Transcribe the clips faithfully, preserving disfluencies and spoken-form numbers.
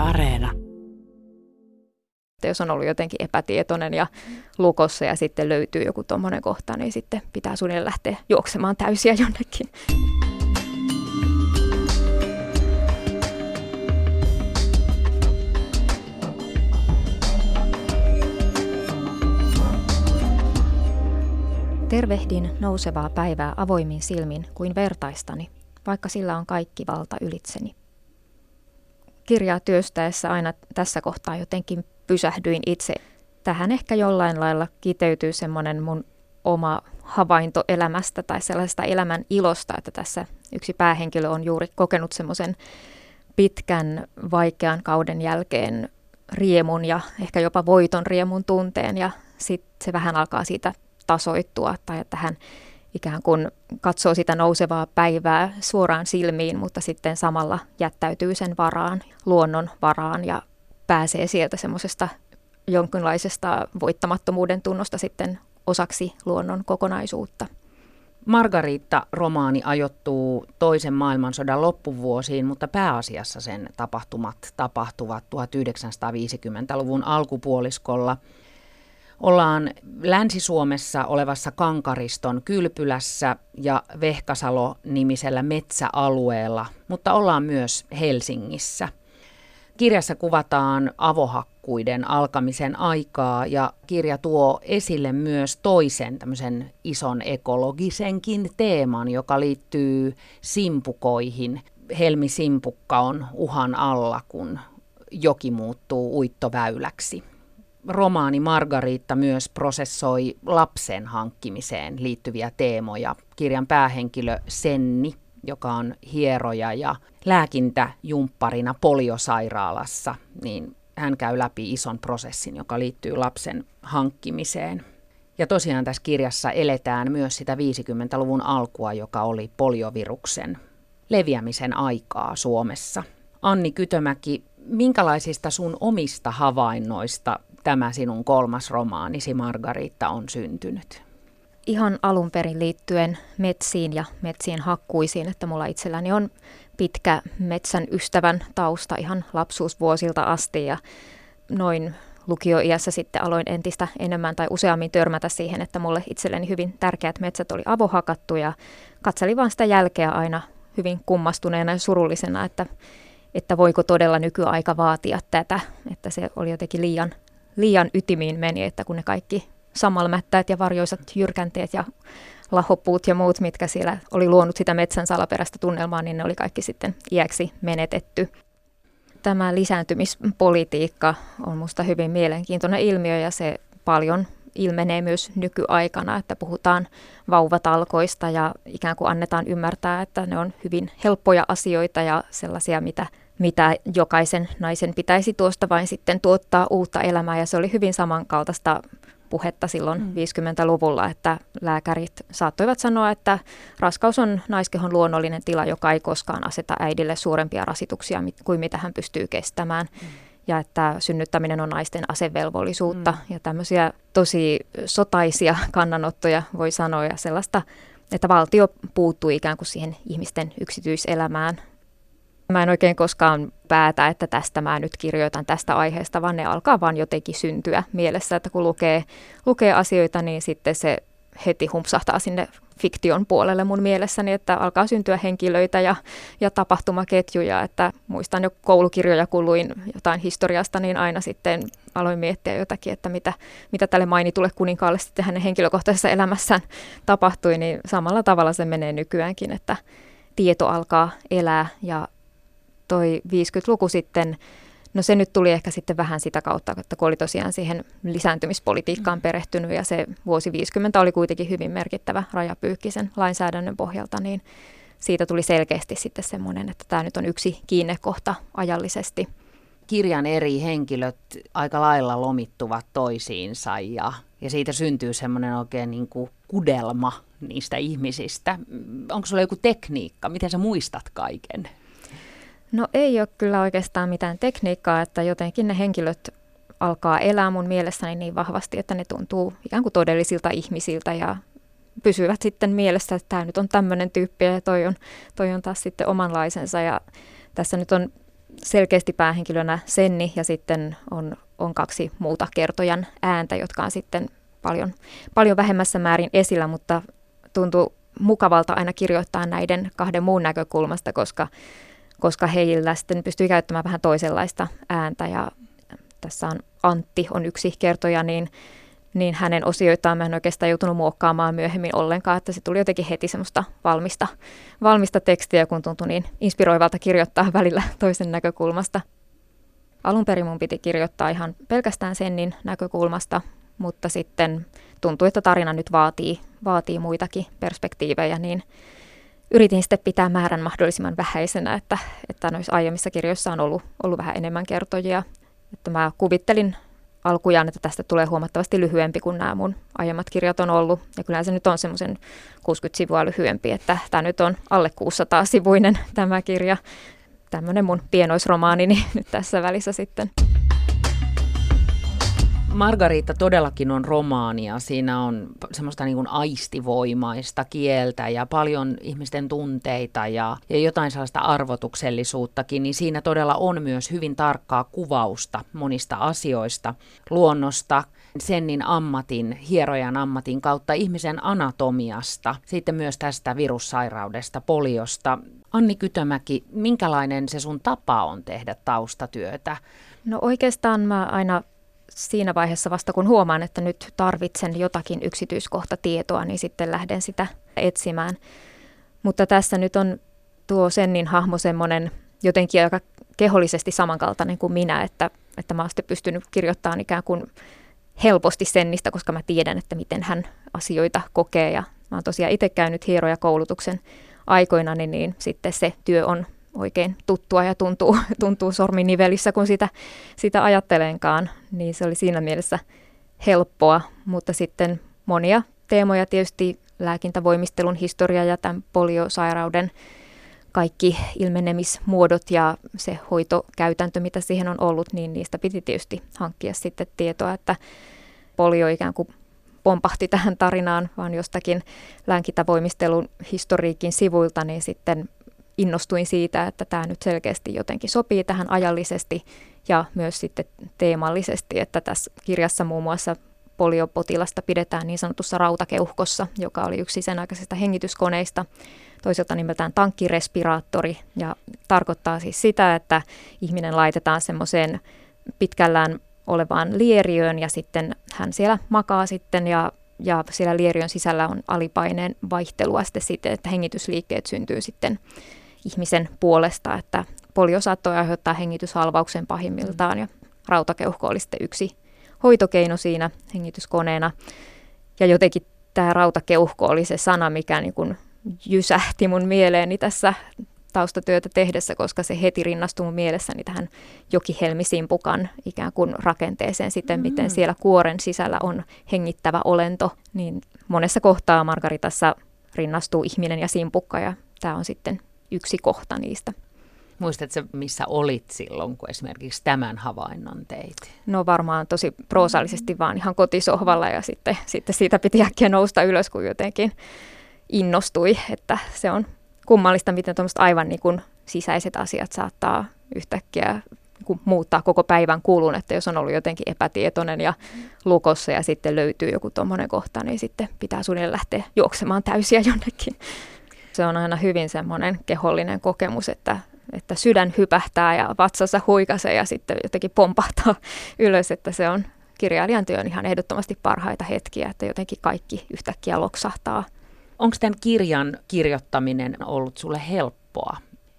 Areena. Jos on ollut jotenkin epätietoinen ja lukossa ja sitten löytyy joku tommoinen kohta, niin sitten pitää suunnilleen lähteä juoksemaan täysiä jonnekin. Tervehdin nousevaa päivää avoimin silmin kuin vertaistani, vaikka sillä on kaikki valta ylitseni. Kirjaa työstäessä aina tässä kohtaa jotenkin pysähdyin itse. Tähän ehkä jollain lailla kiteytyy semmoinen mun oma havainto elämästä tai sellaisesta elämän ilosta, että tässä yksi päähenkilö on juuri kokenut semmoisen pitkän vaikean kauden jälkeen riemun ja ehkä jopa voiton riemun tunteen ja sitten se vähän alkaa siitä tasoittua tai että hän ikään kuin katsoo sitä nousevaa päivää suoraan silmiin, mutta sitten samalla jättäytyy sen varaan, luonnon varaan ja pääsee sieltä semmoisesta jonkinlaisesta voittamattomuuden tunnosta sitten osaksi luonnon kokonaisuutta. Margariitta-romaani ajoittuu toisen maailmansodan loppuvuosiin, mutta pääasiassa sen tapahtumat tapahtuvat tuhatyhdeksänsataaviisikymmentäluvun alkupuoliskolla. Ollaan Länsi-Suomessa olevassa Kankariston kylpylässä ja Vehkasalo-nimisellä metsäalueella, mutta ollaan myös Helsingissä. Kirjassa kuvataan avohakkuiden alkamisen aikaa ja kirja tuo esille myös toisen tämmöisen ison ekologisenkin teeman, joka liittyy simpukoihin. Helmi-simpukka on uhan alla, kun joki muuttuu uittoväyläksi. Romaani Margariitta myös prosessoi lapsen hankkimiseen liittyviä teemoja. Kirjan päähenkilö Senni, joka on hieroja ja lääkintäjumpparina poliosairaalassa, niin hän käy läpi ison prosessin, joka liittyy lapsen hankkimiseen. Ja tosiaan tässä kirjassa eletään myös sitä viisikymmentäluvun alkua, joka oli polioviruksen leviämisen aikaa Suomessa. Anni Kytömäki, minkälaisista sun omista havainnoista tämä sinun kolmas romaanisi Margariitta on syntynyt? Ihan alun perin liittyen metsiin ja metsien hakkuisiin, että mulla itselläni on pitkä metsän ystävän tausta ihan lapsuusvuosilta asti ja noin lukioiässä sitten aloin entistä enemmän tai useammin törmätä siihen, että mulle itselleni hyvin tärkeät metsät oli avohakattu ja katselin vaan sitä jälkeä aina hyvin kummastuneena ja surullisena, että, että voiko todella nykyaika vaatia tätä, että se oli jotenkin liian, liian ytimiin meni, että kun ne kaikki samalmättäät ja varjoisat jyrkänteet ja lahopuut ja muut, mitkä siellä oli luonut sitä metsän salaperäistä tunnelmaa, niin ne oli kaikki sitten iäksi menetetty. Tämä lisääntymispolitiikka on minusta hyvin mielenkiintoinen ilmiö ja se paljon ilmenee myös nykyaikana, että puhutaan vauvatalkoista ja ikään kuin annetaan ymmärtää, että ne on hyvin helppoja asioita ja sellaisia, mitä, mitä jokaisen naisen pitäisi tuosta vain sitten tuottaa uutta elämää ja se oli hyvin samankaltaista puhetta silloin mm. viisikymmentäluvulla, että lääkärit saattoivat sanoa, että raskaus on naiskehon luonnollinen tila, joka ei koskaan aseta äidille suurempia rasituksia kuin mitä hän pystyy kestämään. Mm. Ja että synnyttäminen on naisten asevelvollisuutta mm. ja tämmöisiä tosi sotaisia kannanottoja voi sanoa ja sellaista, että valtio puuttuu ikään kuin siihen ihmisten yksityiselämään. Mä en oikein koskaan päätä, että tästä mä nyt kirjoitan tästä aiheesta, vaan ne alkaa vaan jotenkin syntyä mielessä, että kun lukee, lukee asioita, niin sitten se heti humpsahtaa sinne fiktion puolelle mun mielessäni, että alkaa syntyä henkilöitä ja, ja tapahtumaketjuja, että muistan jo koulukirjoja, kun luin jotain historiasta, niin aina sitten aloin miettiä jotakin, että mitä, mitä tälle mainitulle kuninkaalle sitten hänen henkilökohtaisessa elämässään tapahtui, niin samalla tavalla se menee nykyäänkin, että tieto alkaa elää ja toi viisikymmentäluku sitten, no se nyt tuli ehkä sitten vähän sitä kautta, että kun oli tosiaan siihen lisääntymispolitiikkaan perehtynyt ja se vuosi viisikymmentä oli kuitenkin hyvin merkittävä rajapyykkisen lainsäädännön pohjalta, niin siitä tuli selkeästi sitten semmoinen, että tämä nyt on yksi kiinnekohta ajallisesti. Kirjan eri henkilöt aika lailla lomittuvat toisiinsa ja, ja siitä syntyy semmoinen oikein niin kuin kudelma niistä ihmisistä. Onko sulla joku tekniikka? Miten sä muistat kaiken? No ei ole kyllä oikeastaan mitään tekniikkaa, että jotenkin ne henkilöt alkaa elää mun mielessäni niin vahvasti, että ne tuntuu ikään kuin todellisilta ihmisiltä ja pysyvät sitten mielessä, että tämä nyt on tämmöinen tyyppi ja toi on, toi on taas sitten omanlaisensa. Ja tässä nyt on selkeästi päähenkilönä Senni ja sitten on, on kaksi muuta kertojan ääntä, jotka on sitten paljon, paljon vähemmässä määrin esillä, mutta tuntuu mukavalta aina kirjoittaa näiden kahden muun näkökulmasta, koska, koska heillä sitten pystyy käyttämään vähän toisenlaista ääntä ja tässä on Antti on yksi kertoja, niin, niin hänen osioitaan mä en oikeastaan joutunut muokkaamaan myöhemmin ollenkaan, että se tuli jotenkin heti semmoista valmista, valmista tekstiä, kun tuntui niin inspiroivalta kirjoittaa välillä toisen näkökulmasta. Alun perin mun piti kirjoittaa ihan pelkästään Sennin näkökulmasta, mutta sitten tuntui, että tarina nyt vaatii, vaatii muitakin perspektiivejä, niin yritin sitten pitää määrän mahdollisimman vähäisenä, että, että noissa aiemmissa kirjoissa on ollut, ollut vähän enemmän kertojia. Että mä kuvittelin alkujaan, että tästä tulee huomattavasti lyhyempi kuin nämä mun aiemmat kirjat on ollut. Ja kyllä se nyt on semmoisen kuusikymmentä sivua lyhyempi, että tämä nyt on alle kuusisataa sivuinen tämä kirja. Tämmöinen mun pienoisromaanini nyt tässä välissä sitten. Margarita todellakin on romaania. Siinä on semmoista niin kuin aistivoimaista kieltä ja paljon ihmisten tunteita ja, ja jotain sellaista arvotuksellisuuttakin. Niin siinä todella on myös hyvin tarkkaa kuvausta monista asioista, luonnosta, Sennin ammatin, hierojan ammatin kautta ihmisen anatomiasta, sitten myös tästä virussairaudesta, poliosta. Anni Kytömäki, minkälainen se sun tapa on tehdä taustatyötä? No oikeastaan mä aina siinä vaiheessa vasta kun huomaan, että nyt tarvitsen jotakin yksityiskohtatietoa, niin sitten lähden sitä etsimään. Mutta tässä nyt on tuo Sennin hahmo semmoinen jotenkin aika kehollisesti samankaltainen kuin minä, että, että mä oon sitten pystynyt kirjoittamaan ikään kuin helposti Sennistä, koska mä tiedän, että miten hän asioita kokee. Ja mä oon tosiaan itse käynyt hierojakoulutuksen aikoina, niin, niin sitten se työ on oikein tuttua ja tuntuu, tuntuu sorminivelissä, kun sitä, sitä ajattelenkaan, niin se oli siinä mielessä helppoa, mutta sitten monia teemoja tietysti lääkintävoimistelun historia ja tämän poliosairauden kaikki ilmenemismuodot ja se hoitokäytäntö, mitä siihen on ollut, niin niistä piti tietysti hankkia sitten tietoa, että polio ikään kuin pompahti tähän tarinaan, vaan jostakin lääkintävoimistelun historiikin sivuilta, niin sitten innostuin siitä, että tämä nyt selkeästi jotenkin sopii tähän ajallisesti ja myös sitten teemallisesti, että tässä kirjassa muun muassa poliopotilasta pidetään niin sanotussa rautakeuhkossa, joka oli yksi sen aikaisista hengityskoneista, toiselta nimeltään tankkirespiraattori, ja tarkoittaa siis sitä, että ihminen laitetaan semmoiseen pitkällään olevaan lieriöön ja sitten hän siellä makaa sitten ja Ja siellä lieriön sisällä on alipaineen vaihtelua sitten siten, että hengitysliikkeet syntyy sitten ihmisen puolesta, että polio saattoi aiheuttaa hengityshalvauksen pahimmiltaan ja rautakeuhko oli sitten yksi hoitokeino siinä hengityskoneena. Ja jotenkin tämä rautakeuhko oli se sana, mikä niin kuin jysähti mun mieleeni tässä taustatyötä tehdessä, koska se heti rinnastui mun mielessäni tähän jokihelmisimpukan ikään kuin rakenteeseen siten, mm-hmm. miten siellä kuoren sisällä on hengittävä olento. Niin monessa kohtaa Margaritassa rinnastuu ihminen ja simpukka ja tämä on sitten yksi kohta niistä. Muistatko, missä olit silloin, kun esimerkiksi tämän havainnon teit? No varmaan tosi proosallisesti vaan ihan kotisohvalla ja sitten, sitten siitä piti äkkiä nousta ylös, kun jotenkin innostui, että se on kummallista, miten tuommoiset aivan niin kuin sisäiset asiat saattaa yhtäkkiä niin kuin muuttaa koko päivän kulun, että jos on ollut jotenkin epätietoinen ja lukossa ja sitten löytyy joku tuommoinen kohta, niin sitten pitää suunnilleen lähteä juoksemaan täysiä jonnekin. Se on aina hyvin semmoinen kehollinen kokemus, että, että sydän hypähtää ja vatsassa huikasee ja sitten jotenkin pompahtaa ylös, että se on kirjailijan työn ihan ehdottomasti parhaita hetkiä, että jotenkin kaikki yhtäkkiä loksahtaa. Onko tämän kirjan kirjoittaminen ollut sulle helppoa?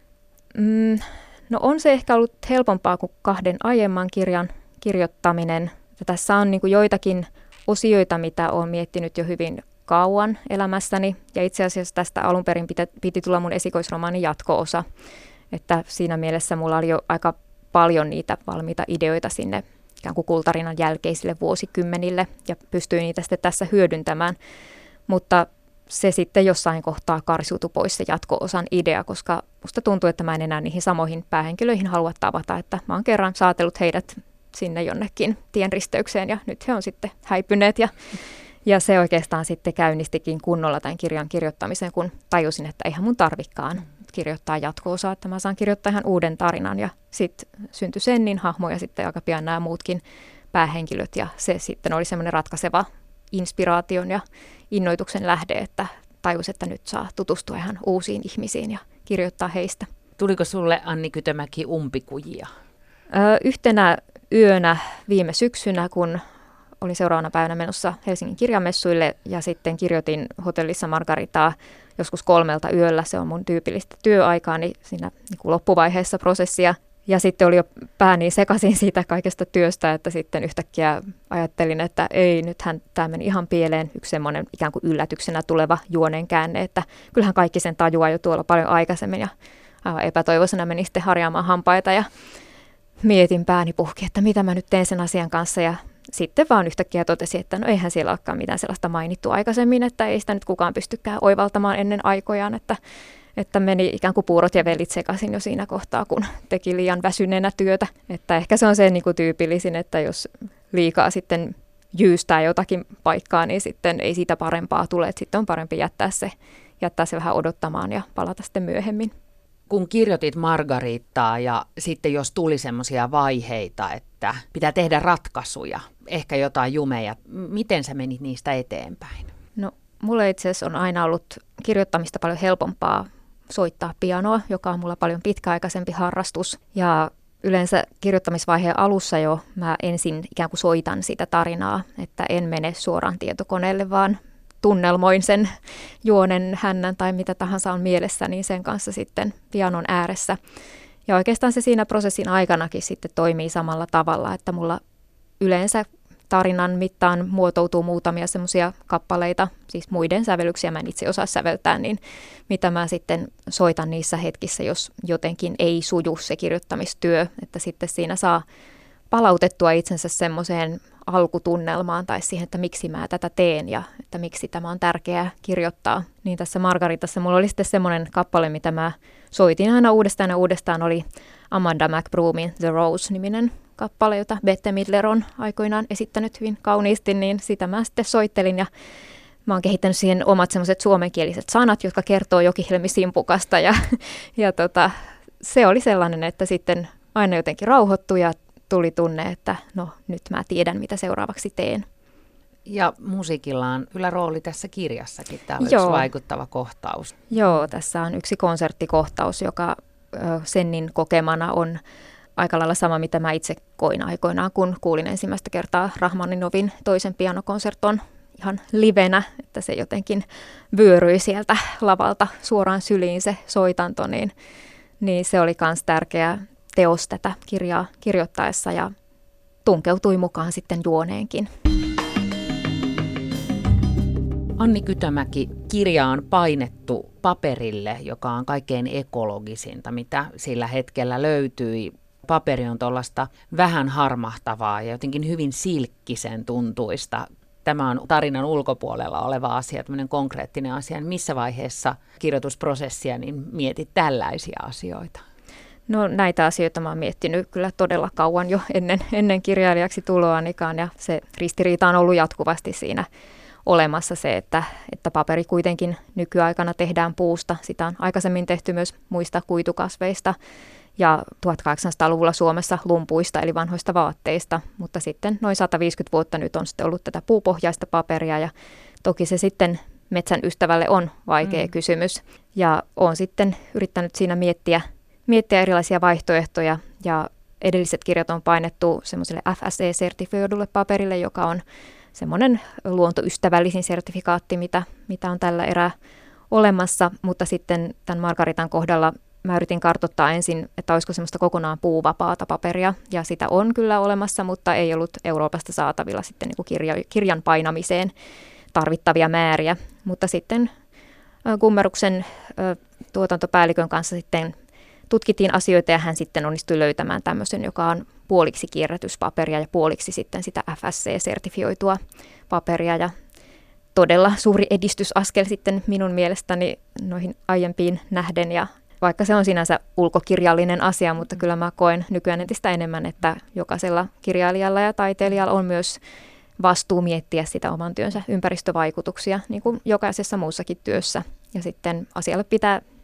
Mm, no on se ehkä ollut helpompaa kuin kahden aiemman kirjan kirjoittaminen. Ja tässä on niin kuin joitakin osioita, mitä olen miettinyt jo hyvin kauan elämässäni. Ja itse asiassa tästä alun perin piti, piti tulla mun esikoisromaanin jatko-osa. Että siinä mielessä mulla oli jo aika paljon niitä valmiita ideoita sinne ikään kuin kultarinan jälkeisille vuosikymmenille. Ja pystyin niitä sitten tässä hyödyntämään. Mutta se sitten jossain kohtaa karsiutui pois se jatko-osan idea, koska musta tuntuu, että mä en enää niihin samoihin päähenkilöihin halua tavata, että mä oon kerran saatellut heidät sinne jonnekin tienristeykseen ja nyt he on sitten häipyneet ja, ja se oikeastaan sitten käynnistikin kunnolla tämän kirjan kirjoittamisen, kun tajusin, että eihän mun tarvikaan kirjoittaa jatko-osaa, että mä saan kirjoittaa ihan uuden tarinan. Ja sitten syntyi Sennin hahmo ja sitten aika pian nämä muutkin päähenkilöt. Ja se sitten oli semmoinen ratkaiseva inspiraation ja innoituksen lähde, että tajus, että nyt saa tutustua ihan uusiin ihmisiin ja kirjoittaa heistä. Tuliko sulle, Anni Kytömäki, umpikujia? Öö, yhtenä yönä viime syksynä, kun olin seuraavana päivänä menossa Helsingin kirjamessuille ja sitten kirjoitin hotellissa Margaritaa joskus kolmelta yöllä. Se on mun tyypillistä työaikaani siinä niin kuin loppuvaiheessa prosessia. Ja sitten oli jo pää niin sekaisin siitä kaikesta työstä, että sitten yhtäkkiä ajattelin, että ei, nythän tämä meni ihan pieleen. Yksi semmoinen ikään kuin yllätyksenä tuleva juonen käänne, että kyllähän kaikki sen tajuaa jo tuolla paljon aikaisemmin. Ja aivan epätoivoisena menin sitten harjaamaan hampaita ja mietin pääni puhki, että mitä mä nyt teen sen asian kanssa. Ja sitten vaan yhtäkkiä totesin, että no eihän siellä olekaan mitään sellaista mainittu aikaisemmin, että ei sitä nyt kukaan pystykään oivaltamaan ennen aikojaan, että Että meni ikään kuin puurot ja velit sekaisin jo siinä kohtaa, kun teki liian väsyneenä työtä. Että ehkä se on se niin kuin tyypillisin, että jos liikaa sitten jyystää jotakin paikkaa, niin sitten ei siitä parempaa tule. Että sitten on parempi jättää se, jättää se vähän odottamaan ja palata sitten myöhemmin. Kun kirjoitit Margarittaa ja sitten jos tuli semmoisia vaiheita, että pitää tehdä ratkaisuja, ehkä jotain jumeja, miten sä menit niistä eteenpäin? No, mulle itse asiassa on aina ollut kirjoittamista paljon helpompaa soittaa pianoa, joka on mulla paljon pitkäaikaisempi harrastus. Ja yleensä kirjoittamisvaiheen alussa jo mä ensin ikään kuin soitan sitä tarinaa, että en mene suoraan tietokoneelle, vaan tunnelmoin sen juonen, hännän tai mitä tahansa on mielessä, niin sen kanssa sitten pianon ääressä. Ja oikeastaan se siinä prosessin aikanakin sitten toimii samalla tavalla, että mulla yleensä tarinan mittaan muotoutuu muutamia semmoisia kappaleita, siis muiden sävellyksiä, mä en itse osaa säveltää, niin mitä mä sitten soitan niissä hetkissä, jos jotenkin ei suju se kirjoittamistyö, että sitten siinä saa palautettua itsensä semmoiseen alkutunnelmaan tai siihen, että miksi mä tätä teen ja että miksi tämä on tärkeää kirjoittaa. Niin tässä Margaritassa mulla oli sitten semmoinen kappale, mitä mä soitin aina uudestaan ja uudestaan, oli Amanda McBroomin The Rose-niminen kappale, jota Bette Midler on aikoinaan esittänyt hyvin kauniisti, niin sitä mä sitten soittelin ja mä oon kehittänyt siihen omat semmoiset suomenkieliset sanat, jotka kertoo Joki Helmi Simpukasta ja, ja tota, se oli sellainen, että sitten aina jotenkin rauhoittui ja tuli tunne, että no nyt mä tiedän, mitä seuraavaksi teen. Ja musiikilla on kyllä rooli tässä kirjassakin. Tämä on yksi vaikuttava kohtaus. Joo, tässä on yksi konserttikohtaus, joka ö, Sennin kokemana on aika lailla sama, mitä mä itse koin aikoinaan, kun kuulin ensimmäistä kertaa Rahmaninovin toisen pianokonserton ihan livenä, että se jotenkin vyöryi sieltä lavalta suoraan syliin se soitanto, niin, niin se oli myös tärkeä teos tätä kirjaa kirjoittaessa ja tunkeutui mukaan sitten juoneenkin. Anni Kytömäki, kirja on painettu paperille, joka on kaikkein ekologisinta, mitä sillä hetkellä löytyi. Paperi on tuollaista vähän harmahtavaa ja jotenkin hyvin silkkisen tuntuista. Tämä on tarinan ulkopuolella oleva asia, tämmöinen konkreettinen asia. Missä vaiheessa kirjoitusprosessia niin mietit tällaisia asioita? No näitä asioita mä oon miettinyt kyllä todella kauan jo ennen, ennen kirjailijaksi tuloanikaan ja se ristiriita on ollut jatkuvasti siinä olemassa se, että, että paperi kuitenkin nykyaikana tehdään puusta. Sitä on aikaisemmin tehty myös muista kuitukasveista ja tuhatkahdeksansataaluvulla Suomessa lumpuista eli vanhoista vaatteista, mutta sitten noin sata viisikymmentä vuotta nyt on sitten ollut tätä puupohjaista paperia ja toki se sitten metsän ystävälle on vaikea mm. kysymys ja olen sitten yrittänyt siinä miettiä, miettiä erilaisia vaihtoehtoja ja edelliset kirjat on painettu semmoiselle F S C-sertifioidulle paperille, joka on semmoinen luontoystävällisin sertifikaatti, mitä, mitä on tällä erää olemassa, mutta sitten tämän Margaritan kohdalla mä yritin kartoittaa ensin, että olisiko semmoista kokonaan puuvapaata paperia, ja sitä on kyllä olemassa, mutta ei ollut Euroopasta saatavilla sitten niin kuin kirja, kirjan painamiseen tarvittavia määriä, mutta sitten Gummeruksen tuotantopäällikön kanssa sitten tutkittiin asioita ja hän sitten onnistui löytämään tämmöisen, joka on puoliksi kierrätyspaperia ja puoliksi sitten sitä F S C-sertifioitua paperia ja todella suuri edistysaskel sitten minun mielestäni noihin aiempiin nähden ja vaikka se on sinänsä ulkokirjallinen asia, mutta kyllä mä koen nykyään entistä enemmän, että jokaisella kirjailijalla ja taiteilijalla on myös vastuu miettiä sitä oman työnsä ympäristövaikutuksia, niin kuin jokaisessa muussakin työssä. Ja sitten asialle pitää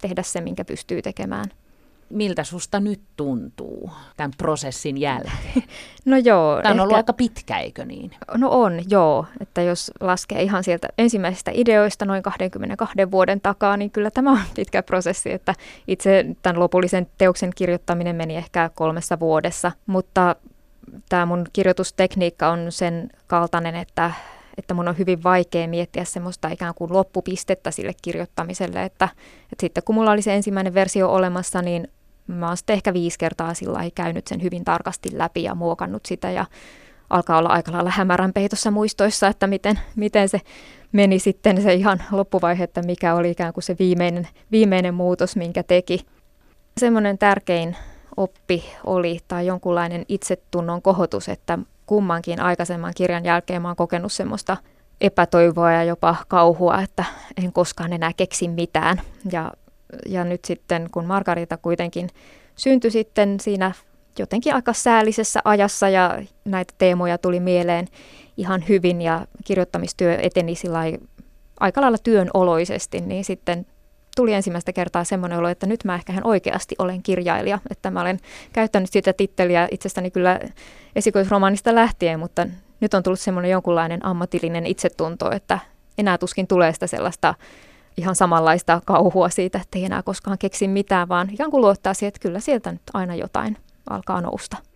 tehdä se, minkä pystyy tekemään. Miltä susta nyt tuntuu tämän prosessin jälkeen? No joo. Tämä on ehkä, ollut aika pitkä, eikö niin? No on, joo. Että jos laskee ihan sieltä ensimmäisistä ideoista noin kaksikymmentäkaksi vuoden takaa, niin kyllä tämä on pitkä prosessi. Että itse tämän lopullisen teoksen kirjoittaminen meni ehkä kolmessa vuodessa, mutta tämä mun kirjoitustekniikka on sen kaltainen, että, että mun on hyvin vaikea miettiä semmoista ikään kuin loppupistettä sille kirjoittamiselle, että, että sitten kun mulla oli se ensimmäinen versio olemassa, niin mä oon sitten ehkä viisi kertaa sillä lailla käynyt sen hyvin tarkasti läpi ja muokannut sitä ja alkaa olla aika lailla hämärän peitossa muistoissa, että miten, miten se meni sitten se ihan loppuvaihe, että mikä oli ikään kuin se viimeinen, viimeinen muutos, minkä teki. Semmoinen tärkein oppi oli tai jonkunlainen itsetunnon kohotus, että kummankin aikaisemman kirjan jälkeen mä oon kokenut semmoista epätoivoa ja jopa kauhua, että en koskaan enää keksi mitään. Ja, ja nyt sitten, kun Margarita kuitenkin syntyi sitten siinä jotenkin aika säällisessä ajassa ja näitä teemoja tuli mieleen ihan hyvin ja kirjoittamistyö eteni sillai aika lailla työnoloisesti, niin sitten tuli ensimmäistä kertaa semmoinen olo, että nyt mä ehkä ihan oikeasti olen kirjailija, että mä olen käyttänyt sitä titteliä itsestäni kyllä esikoisromaanista lähtien, mutta nyt on tullut semmoinen jonkunlainen ammatillinen itsetunto, että enää tuskin tulee sitä sellaista ihan samanlaista kauhua siitä, että ei enää koskaan keksi mitään, vaan ikään kuin luottaa siihen, että kyllä sieltä nyt aina jotain alkaa nousta.